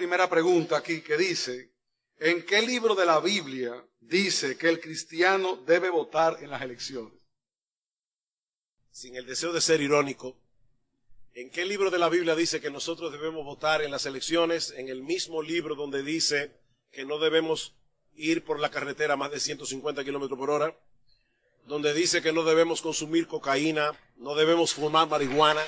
primera pregunta aquí que dice, ¿en qué libro de la Biblia dice que el cristiano debe votar en las elecciones? Sin el deseo de ser irónico, ¿en qué libro de la Biblia dice que nosotros debemos votar en las elecciones? En el mismo libro donde dice que no debemos ir por la carretera a más de 150 kilómetros por hora, donde dice que no debemos consumir cocaína, no debemos fumar marihuana.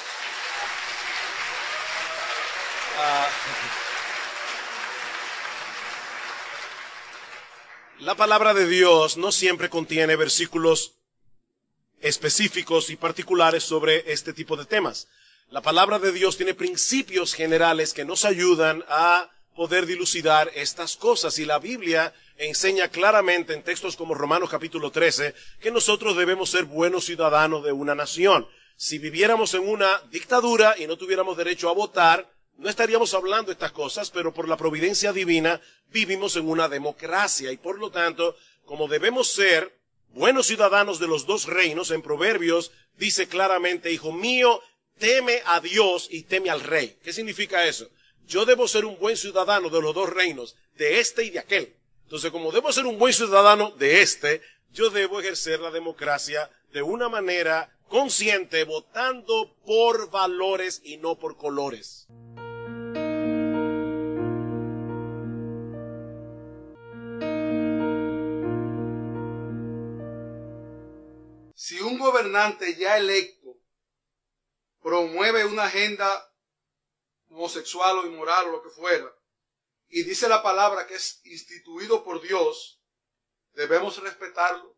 La palabra de Dios no siempre contiene versículos específicos y particulares sobre este tipo de temas. La palabra de Dios tiene principios generales que nos ayudan a poder dilucidar estas cosas, y la Biblia enseña claramente en textos como Romanos capítulo 13 que nosotros debemos ser buenos ciudadanos de una nación. Si viviéramos en una dictadura y no tuviéramos derecho a votar, no estaríamos hablando de estas cosas, pero por la providencia divina vivimos en una democracia, y por lo tanto, como debemos ser buenos ciudadanos de los dos reinos, en Proverbios dice claramente, hijo mío, teme a Dios y teme al rey. ¿Qué significa eso? Yo debo ser un buen ciudadano de los dos reinos, de este y de aquel. Entonces, como debo ser un buen ciudadano de este, yo debo ejercer la democracia de una manera consciente, votando por valores y no por colores. Si un gobernante ya electo promueve una agenda homosexual o inmoral o lo que fuera, y dice la palabra que es instituido por Dios, ¿debemos respetarlo?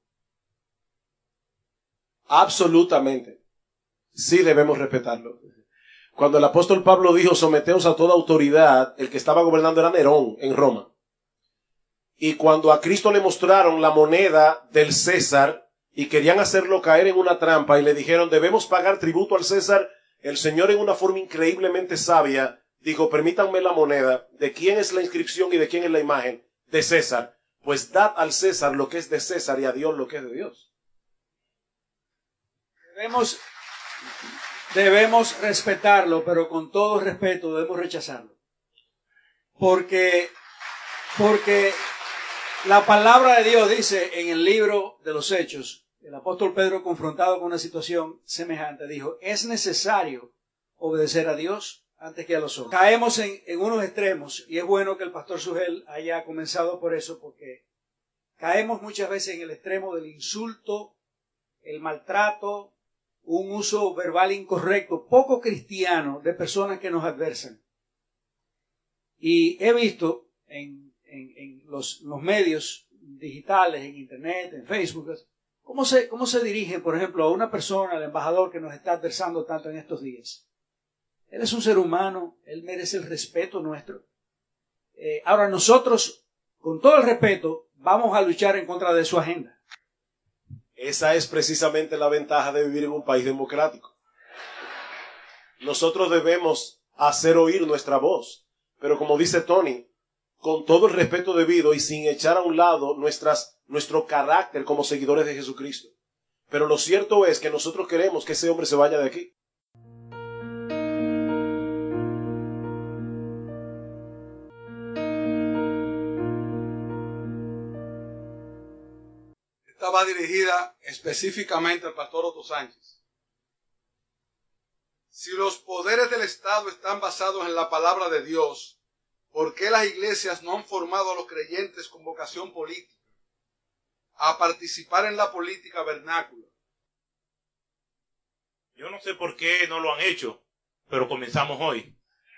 Absolutamente. Sí debemos respetarlo. Cuando el apóstol Pablo dijo, someteos a toda autoridad, el que estaba gobernando era Nerón en Roma. Y cuando a Cristo le mostraron la moneda del César y querían hacerlo caer en una trampa y le dijeron, debemos pagar tributo al César, el Señor en una forma increíblemente sabia dijo, permítanme la moneda, ¿de quién es la inscripción y de quién es la imagen? De César. Pues dad al César lo que es de César y a Dios lo que es de Dios. Debemos respetarlo, pero con todo respeto debemos rechazarlo. Porque la palabra de Dios dice en el libro de los Hechos, el apóstol Pedro, confrontado con una situación semejante, dijo, es necesario obedecer a Dios antes que a los hombres. Caemos en unos extremos, y es bueno que el pastor Sugel haya comenzado por eso, porque caemos muchas veces en el extremo del insulto, el maltrato, un uso verbal incorrecto, poco cristiano, de personas que nos adversan. Y he visto en los medios digitales, en internet, en Facebook, cómo se dirigen, por ejemplo, a una persona, al embajador que nos está adversando tanto en estos días. Él es un ser humano, él merece el respeto nuestro. Ahora nosotros, con todo el respeto, vamos a luchar en contra de su agenda. Esa es precisamente la ventaja de vivir en un país democrático. Nosotros debemos hacer oír nuestra voz, pero como dice Tony, con todo el respeto debido y sin echar a un lado nuestro carácter como seguidores de Jesucristo. Pero lo cierto es que nosotros queremos que ese hombre se vaya de aquí. Estaba dirigida específicamente al pastor Otto Sánchez. Si los poderes del Estado están basados en la palabra de Dios, ¿por qué las iglesias no han formado a los creyentes con vocación política a participar en la política vernácula? Yo no sé por qué no lo han hecho, pero comenzamos hoy.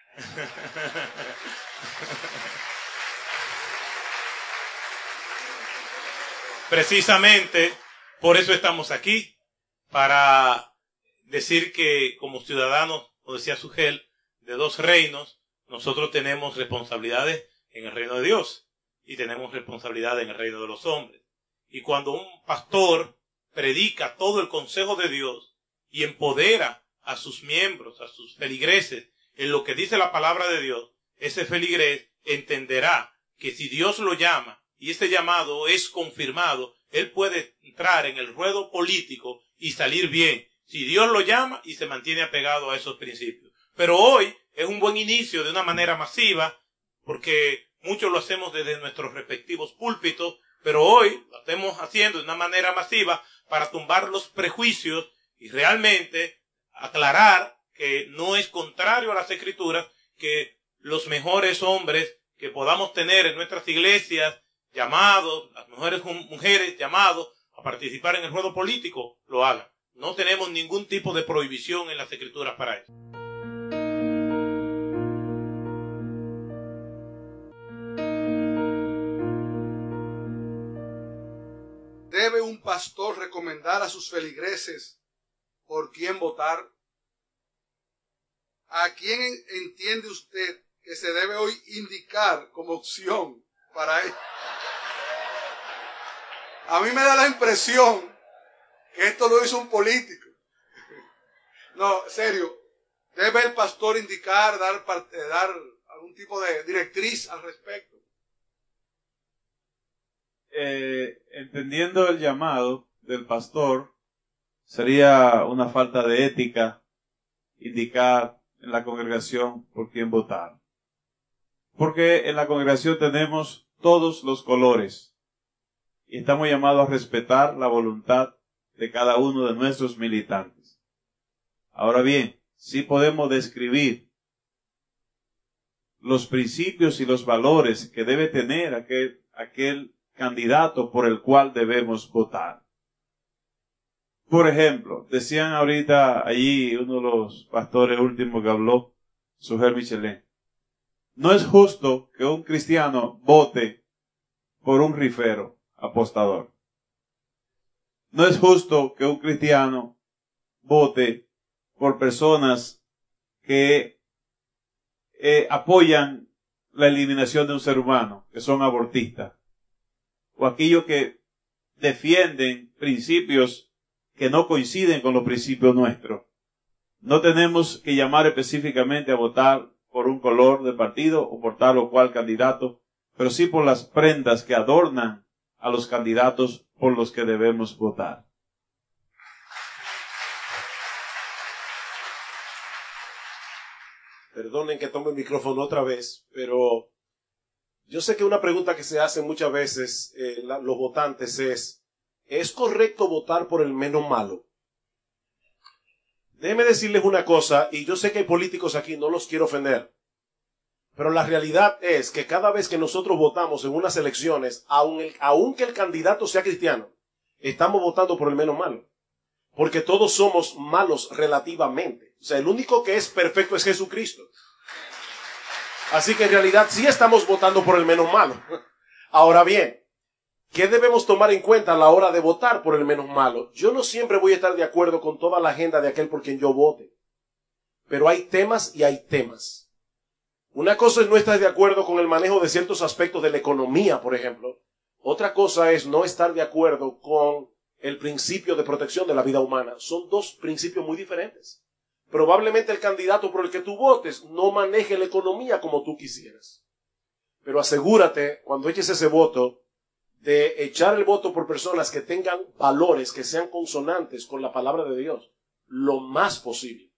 Precisamente por eso estamos aquí, para decir que como ciudadanos, como decía Sugel, de dos reinos, nosotros tenemos responsabilidades en el reino de Dios y tenemos responsabilidades en el reino de los hombres. Y cuando un pastor predica todo el consejo de Dios y empodera a sus miembros, a sus feligreses, en lo que dice la palabra de Dios, ese feligrés entenderá que si Dios lo llama y ese llamado es confirmado, él puede entrar en el ruedo político y salir bien, si Dios lo llama y se mantiene apegado a esos principios. Pero hoy es un buen inicio de una manera masiva porque muchos lo hacemos desde nuestros respectivos púlpitos, pero hoy lo estamos haciendo de una manera masiva para tumbar los prejuicios y realmente aclarar que no es contrario a las Escrituras que los mejores hombres que podamos tener en nuestras iglesias, llamados, las mejores mujeres llamados a participar en el ruedo político, lo hagan. No tenemos ningún tipo de prohibición en las Escrituras para eso. ¿Debe un pastor recomendar a sus feligreses por quién votar? ¿A quién entiende usted que se debe hoy indicar como opción para él? A mí me da la impresión que esto lo hizo un político. No, serio. ¿Debe el pastor indicar, dar algún tipo de directriz al respecto? Entendiendo el llamado del pastor, sería una falta de ética indicar en la congregación por quién votar. Porque en la congregación tenemos todos los colores y estamos llamados a respetar la voluntad de cada uno de nuestros militantes. Ahora bien, sí podemos describir los principios y los valores que debe tener aquel candidato por el cual debemos votar. Por ejemplo, decían ahorita allí uno de los pastores últimos que habló, Sujel Michelin, no es justo que un cristiano vote por un rifero apostador. No es justo que un cristiano vote por personas que apoyan la eliminación de un ser humano, que son abortistas, o aquellos que defienden principios que no coinciden con los principios nuestros. No tenemos que llamar específicamente a votar por un color de partido o por tal o cual candidato, pero sí por las prendas que adornan a los candidatos por los que debemos votar. Perdonen que tome el micrófono otra vez, pero yo sé que una pregunta que se hace muchas veces los votantes ¿es correcto votar por el menos malo? Déjenme decirles una cosa, y yo sé que hay políticos aquí, no los quiero ofender, pero la realidad es que cada vez que nosotros votamos en unas elecciones, aunque el candidato sea cristiano, estamos votando por el menos malo, porque todos somos malos relativamente. O sea, el único que es perfecto es Jesucristo. Así que en realidad sí estamos votando por el menos malo. Ahora bien, ¿qué debemos tomar en cuenta a la hora de votar por el menos malo? Yo no siempre voy a estar de acuerdo con toda la agenda de aquel por quien yo vote. Pero hay temas y hay temas. Una cosa es no estar de acuerdo con el manejo de ciertos aspectos de la economía, por ejemplo. Otra cosa es no estar de acuerdo con el principio de protección de la vida humana. Son dos principios muy diferentes. Probablemente el candidato por el que tú votes no maneje la economía como tú quisieras. Pero asegúrate, cuando eches ese voto, de echar el voto por personas que tengan valores que sean consonantes con la palabra de Dios, lo más posible.